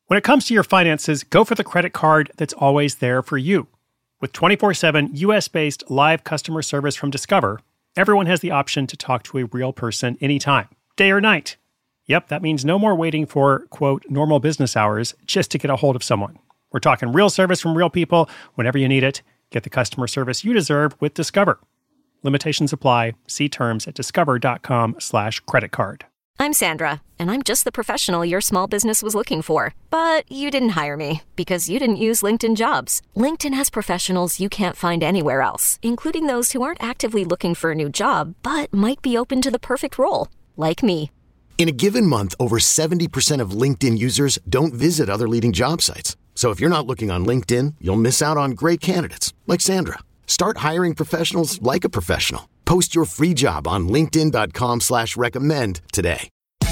When it comes to your finances, go for the credit card that's always there for you. With 24/7 US-based live customer service from Discover, everyone has the option to talk to a real person anytime, day or night. Yep, that means no more waiting for, quote, normal business hours just to get a hold of someone. We're talking real service from real people whenever you need it. Get the customer service you deserve with Discover. Limitations apply. See terms at discover.com/creditcard. I'm Sandra, and I'm just the professional your small business was looking for. But you didn't hire me because you didn't use LinkedIn Jobs. LinkedIn has professionals you can't find anywhere else, including those who aren't actively looking for a new job, but might be open to the perfect role, like me. In a given month, over 70% of LinkedIn users don't visit other leading job sites. So if you're not looking on LinkedIn, you'll miss out on great candidates like Sandra. Start hiring professionals like a professional. Post your free job on linkedin.com/recommend today.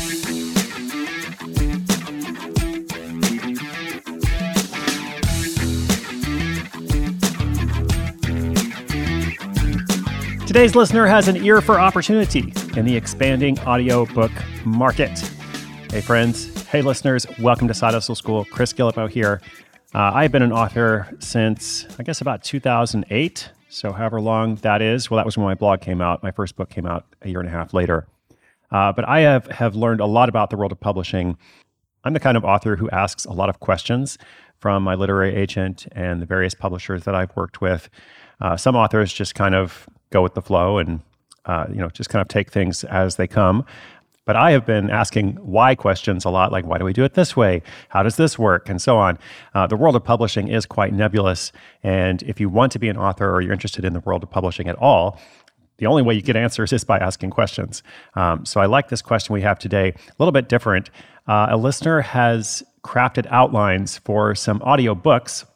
Today's listener has an ear for opportunity in the expanding audiobook market. Hey friends, hey listeners, welcome to Side Hustle School. Chris Guillebeau here. I've been an author since, I guess, about 2008. So however long that is, well, that was when my blog came out. My first book came out a year and a half later. But I have learned a lot about the world of publishing. I'm the kind of author who asks a lot of questions from my literary agent and the various publishers that I've worked with. Some authors just kind of go with the flow and just kind of take things as they come. But I have been asking why questions a lot, like why do we do it this way? How does this work? And so on. The world of publishing is quite nebulous. And if you want to be an author or you're interested in the world of publishing at all, the only way you get answers is by asking questions. So I like this question we have today, a little bit different. A listener has crafted outlines for some audiobooks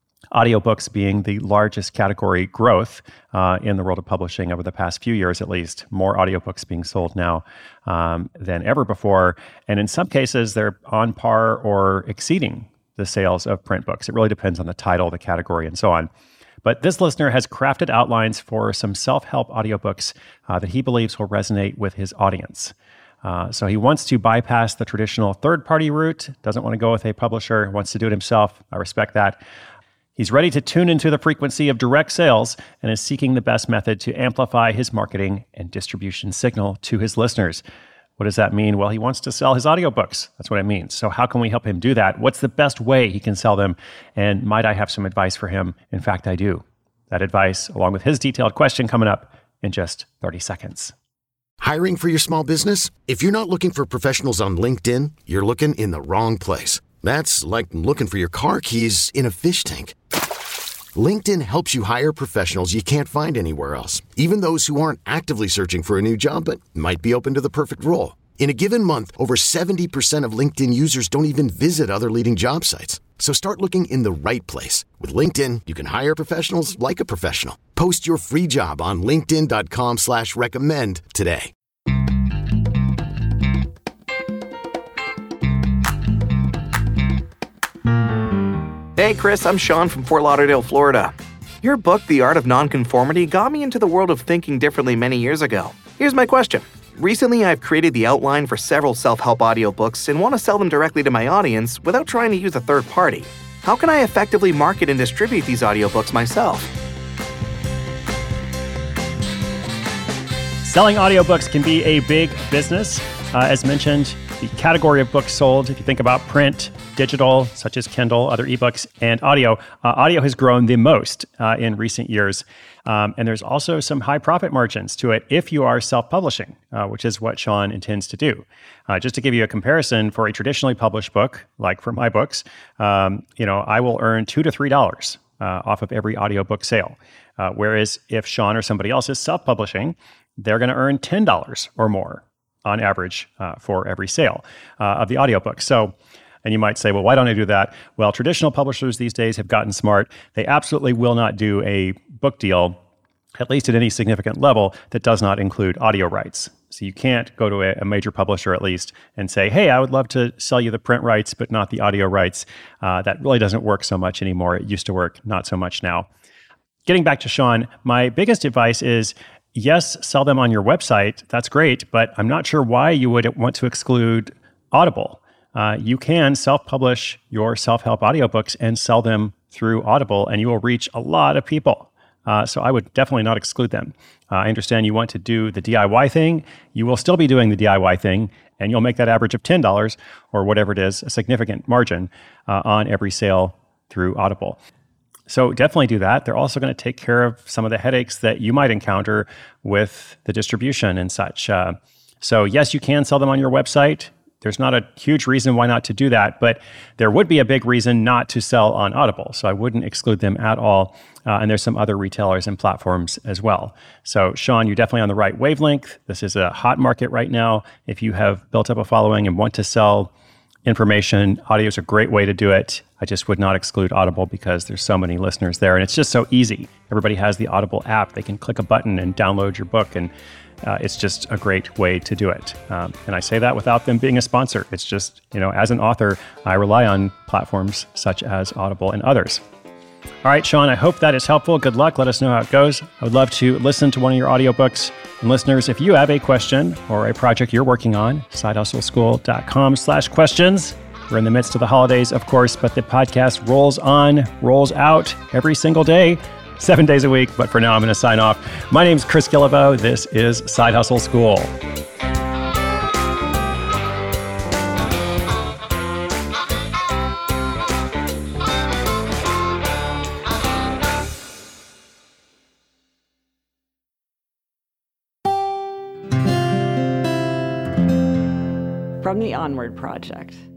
being the largest category growth in the world of publishing over the past few years, at least. More audiobooks being sold now than ever before. And in some cases, they're on par or exceeding the sales of print books. It really depends on the title, the category, and so on. But this listener has crafted outlines for some self-help audiobooks that he believes will resonate with his audience. So he wants to bypass the traditional third-party route, doesn't want to go with a publisher, wants to do it himself. I respect that. He's ready to tune into the frequency of direct sales and is seeking the best method to amplify his marketing and distribution signal to his listeners. What does that mean? Well, he wants to sell his audiobooks. That's what it means. So how can we help him do that? What's the best way he can sell them? And might I have some advice for him? In fact, I do. That advice, along with his detailed question, coming up in just 30 seconds. Hiring for your small business? If you're not looking for professionals on LinkedIn, you're looking in the wrong place. That's like looking for your car keys in a fish tank. LinkedIn helps you hire professionals you can't find anywhere else, even those who aren't actively searching for a new job but might be open to the perfect role. In a given month, over 70% of LinkedIn users don't even visit other leading job sites. So start looking in the right place. With LinkedIn, you can hire professionals like a professional. Post your free job on linkedin.com/recommend today. Hey Chris, I'm Sean from Fort Lauderdale, Florida. Your book, The Art of Nonconformity, got me into the world of thinking differently many years ago. Here's my question. Recently, I've created the outline for several self-help audiobooks and want to sell them directly to my audience without trying to use a third party. How can I effectively market and distribute these audiobooks myself? Selling audiobooks can be a big business. As mentioned, the category of books sold, if you think about print, digital, such as Kindle, other ebooks, and audio, audio has grown the most in recent years. And there's also some high profit margins to it if you are self-publishing, which is what Sean intends to do. Just to give you a comparison, for a traditionally published book, like for my books, I will earn $2 to $3 off of every audiobook sale. Whereas if Sean or somebody else is self-publishing, they're going to earn $10 or more on average for every sale of the audiobook. And you might say, well, why don't I do that? Well, traditional publishers these days have gotten smart. They absolutely will not do a book deal, at least at any significant level, that does not include audio rights. So you can't go to a major publisher, at least, and say, hey, I would love to sell you the print rights, but not the audio rights. That really doesn't work so much anymore. It used to work, not so much now. Getting back to Sean, my biggest advice is, yes, sell them on your website. That's great, but I'm not sure why you would want to exclude Audible. you can self-publish your self-help audiobooks and sell them through Audible, and you will reach a lot of people. So I would definitely not exclude them. I understand you want to do the DIY thing. You will still be doing the DIY thing, and you'll make that average of $10 or whatever it is, a significant margin on every sale through Audible. So definitely do that. They're also going to take care of some of the headaches that you might encounter with the distribution and such. So yes, you can sell them on your website. There's not a huge reason why not to do that, but there would be a big reason not to sell on Audible. So I wouldn't exclude them at all. And there's some other retailers and platforms as well. So Sean, you're definitely on the right wavelength. This is a hot market right now. If you have built up a following and want to sell information, audio is a great way to do it. I just would not exclude Audible because there's so many listeners there and it's just so easy. Everybody has the Audible app. They can click a button and download your book, and it's just a great way to do it. And I say that without them being a sponsor. It's just, as an author, I rely on platforms such as Audible and others. All right, Sean, I hope that is helpful. Good luck. Let us know how it goes. I would love to listen to one of your audiobooks. And listeners, if you have a question or a project you're working on, sidehustleschool.com/questions. We're in the midst of the holidays, of course, but the podcast rolls on, rolls out every single day, 7 days a week. But for now, I'm going to sign off. My name's Chris Guillebeau. This is Side Hustle School. From the Onward Project.